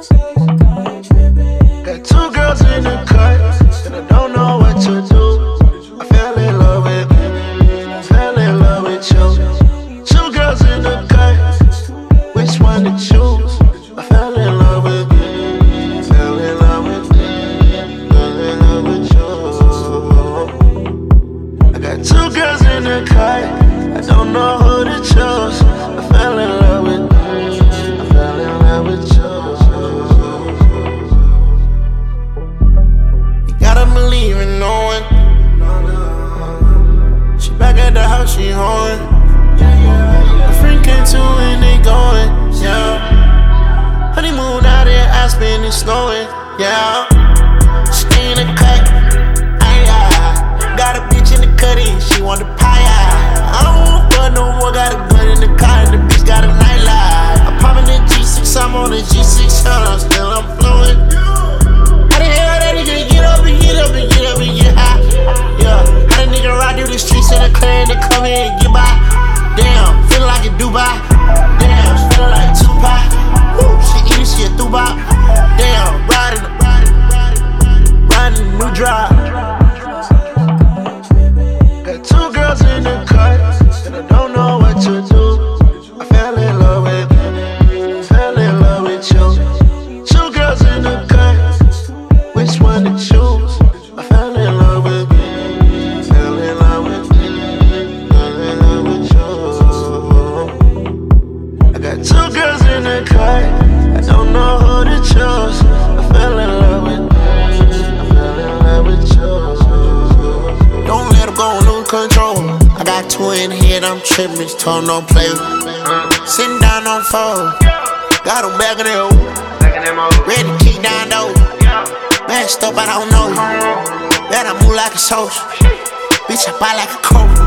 Got two girls in the cut, and I don't know what to do. I fell in love with you. Two girls in the cut, which one to choose? I fell in love with you. Fell in love with you. I got two girls in the cut, I don't know who to choose. I fell in love with you. I fell in love with you. Gotta believe in knowing. She back at the house, she hoeing. My friend came to and they going, yeah. Honeymoon out in Aspen, it's snowing, yeah. Stay in the cut, got a bitch in the cutty, she want the pie, I don't wanna fuck no more, got a gun in the car and the bitch got a nightlight. I'm popping the G6, I'm on the G6, still I'm flowing. How the hell that nigga get up and get up and get up and get high? Yeah, how the nigga ride through the streets in a clan to come here and get by? Damn, feelin' like a Dubai. Damn, feelin' like Tupac. Woo, she eatin', she a Dubai. Damn, riding a new drive. Got two girls in the cut, and I don't know what to do. I fell in love with you. Two girls in the cut, which one to choose? I fell in love with you. Fell in love with you. Fell in love with you. I got two girls in the cut, I don't know who to choose. I fell in love with you. I fell in love with you. Don't let them go, lose control. I got two in the head, I'm tripping, just told them don't play. Sitting down on fold, got them back in the hole. Ready to kick down though. Messed up, I don't know. Bet I move like a social. Bitch, I buy like a coat.